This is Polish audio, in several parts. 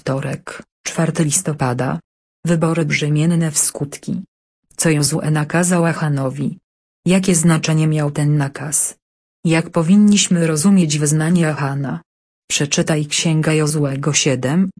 Wtorek, 4 listopada. Wybory brzemienne w skutki. Co Jozue nakazał Achanowi? Jakie znaczenie miał ten nakaz? Jak powinniśmy rozumieć wyznanie Achana? Przeczytaj Księga Jozuego 7,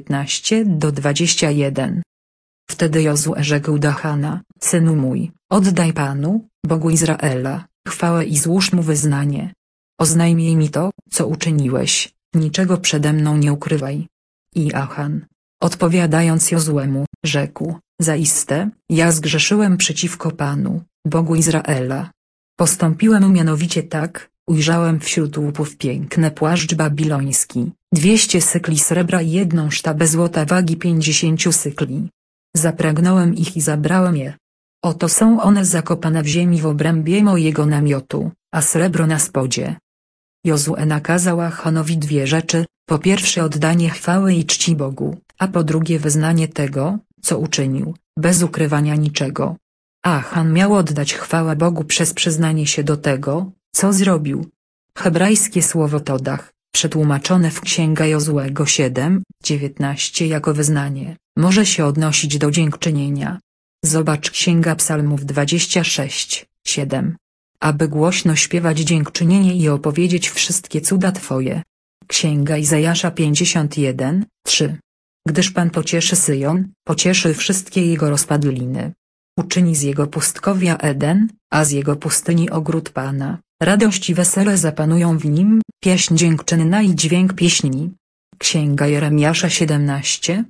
19-21. Wtedy Jozue rzekł do Achana: synu mój, oddaj Panu, Bogu Izraela, chwałę i złóż mu wyznanie. Oznajmij mi to, co uczyniłeś, niczego przede mną nie ukrywaj. I Achan, odpowiadając Jozuemu, rzekł: zaiste, ja zgrzeszyłem przeciwko Panu, Bogu Izraela. Postąpiłem mianowicie tak, ujrzałem wśród łupów piękny płaszcz babiloński, 200 sykli srebra i 1 sztabę złota wagi 50 sykli. Zapragnąłem ich i zabrałem je. Oto są one zakopane w ziemi w obrębie mojego namiotu, a srebro na spodzie. Jozue nakazał Achanowi 2 rzeczy: po pierwsze oddanie chwały i czci Bogu, a po drugie wyznanie tego, co uczynił, bez ukrywania niczego. Achan miał oddać chwałę Bogu przez przyznanie się do tego, co zrobił. Hebrajskie słowo todach, przetłumaczone w Księga Jozuego 7, 19 jako wyznanie, może się odnosić do dziękczynienia. Zobacz Księga Psalmów 26, 7. Aby głośno śpiewać dziękczynienie i opowiedzieć wszystkie cuda Twoje. Księga Izajasza 51, 3. Gdyż Pan pocieszy Syjon, pocieszy wszystkie jego rozpadliny. Uczyni z jego pustkowia Eden, a z jego pustyni ogród Pana. Radość i wesele zapanują w nim, pieśń dziękczynna i dźwięk pieśni. Księga Jeremiasza 17,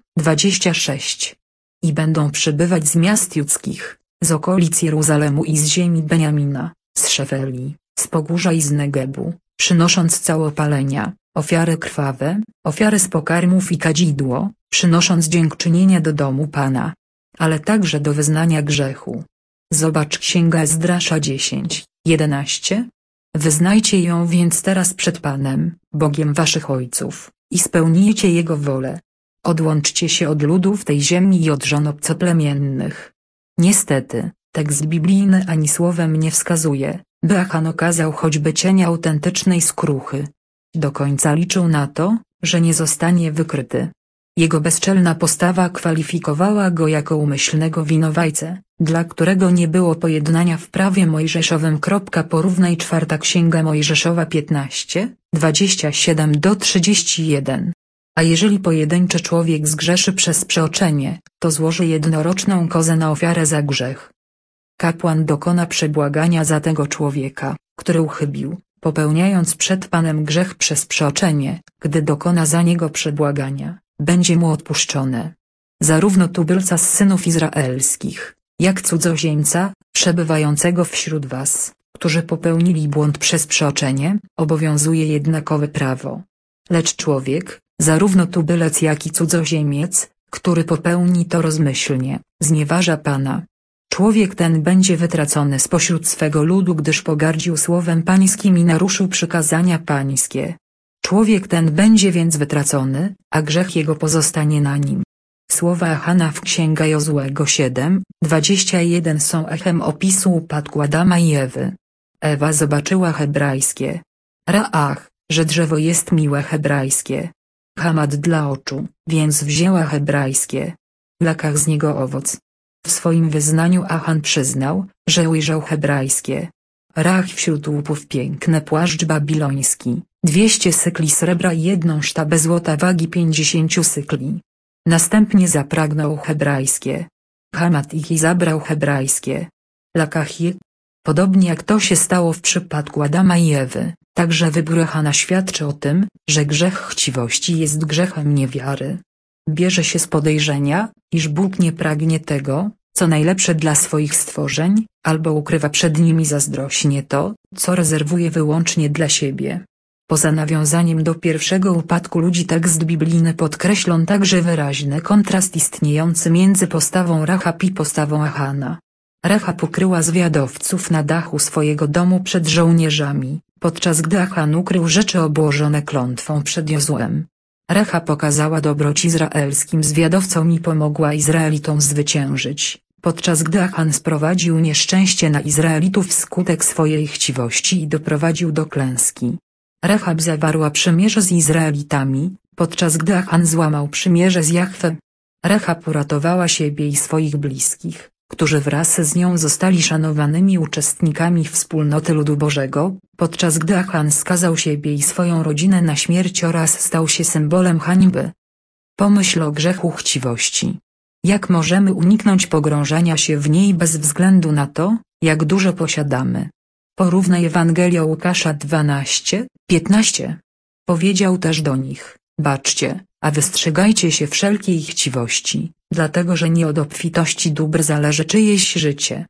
26. I będą przybywać z miast judzkich, z okolic Jeruzalemu i z ziemi Beniamina, z Szefeli, z Pogórza i z Negebu, przynosząc całopalenia, ofiary krwawe, ofiary z pokarmów i kadzidło, przynosząc dziękczynienia do domu Pana, ale także do wyznania grzechu. Zobacz Księga Ezdrasza 10, 11. Wyznajcie ją więc teraz przed Panem, Bogiem waszych ojców, i spełnijcie Jego wolę. Odłączcie się od ludów tej ziemi i od żon obcoplemiennych. Niestety, tekst biblijny ani słowem nie wskazuje, by Achan okazał choćby cień autentycznej skruchy. Do końca liczył na to, że nie zostanie wykryty. Jego bezczelna postawa kwalifikowała go jako umyślnego winowajcę, dla którego nie było pojednania w prawie mojżeszowym. Porównaj 4 Księga Mojżeszowa 15, 27-31. A jeżeli pojedynczy człowiek zgrzeszy przez przeoczenie, to złoży jednoroczną kozę na ofiarę za grzech. Kapłan dokona przebłagania za tego człowieka, który uchybił, popełniając przed Panem grzech przez przeoczenie. Gdy dokona za niego przebłagania, będzie mu odpuszczone. Zarówno tubylca z synów izraelskich, jak cudzoziemca, przebywającego wśród was, którzy popełnili błąd przez przeoczenie, obowiązuje jednakowe prawo. Lecz człowiek, zarówno tubylec jak i cudzoziemiec, który popełni to rozmyślnie, znieważa Pana. Człowiek ten będzie wytracony spośród swego ludu, gdyż pogardził słowem pańskim i naruszył przykazania pańskie. Człowiek ten będzie więc wytracony, a grzech jego pozostanie na nim. Słowa Achana w Księga Jozuego 7, 21 są echem opisu upadku Adama i Ewy. Ewa zobaczyła hebrajskie Ra'ach, że drzewo jest miłe hebrajskie Hamad dla oczu, więc wzięła hebrajskie Lakach z niego owoc. W swoim wyznaniu Achan przyznał, że ujrzał hebrajskie Rach wśród łupów piękny płaszcz babiloński, 200 sykli srebra i 1 sztabę złota wagi 50 sykli. Następnie zapragnął hebrajskie Hamad i zabrał hebrajskie Lakachie. Podobnie jak to się stało w przypadku Adama i Ewy, także wybór Achana świadczy o tym, że grzech chciwości jest grzechem niewiary. Bierze się z podejrzenia, iż Bóg nie pragnie tego, co najlepsze dla swoich stworzeń, albo ukrywa przed nimi zazdrośnie to, co rezerwuje wyłącznie dla siebie. Poza nawiązaniem do pierwszego upadku ludzi tekst biblijny podkreślą także wyraźny kontrast istniejący między postawą Rahab i postawą Achana. Rahab ukryła zwiadowców na dachu swojego domu przed żołnierzami, podczas gdy Achan ukrył rzeczy obłożone klątwą przed Jozuem. Rahab pokazała dobroć izraelskim zwiadowcom i pomogła Izraelitom zwyciężyć, podczas gdy Achan sprowadził nieszczęście na Izraelitów wskutek swojej chciwości i doprowadził do klęski. Rahab zawarła przymierze z Izraelitami, podczas gdy Achan złamał przymierze z Jahwe. Rahab uratowała siebie i swoich bliskich, którzy wraz z nią zostali szanowanymi uczestnikami wspólnoty ludu Bożego, podczas gdy Achan skazał siebie i swoją rodzinę na śmierć oraz stał się symbolem hańby. Pomyśl o grzechu chciwości. Jak możemy uniknąć pogrążania się w niej bez względu na to, jak dużo posiadamy? Porównaj Ewangelia Łukasza 12:15. Powiedział też do nich: baczcie, a wystrzegajcie się wszelkiej chciwości, dlatego że nie od obfitości dóbr zależy czyjeś życie.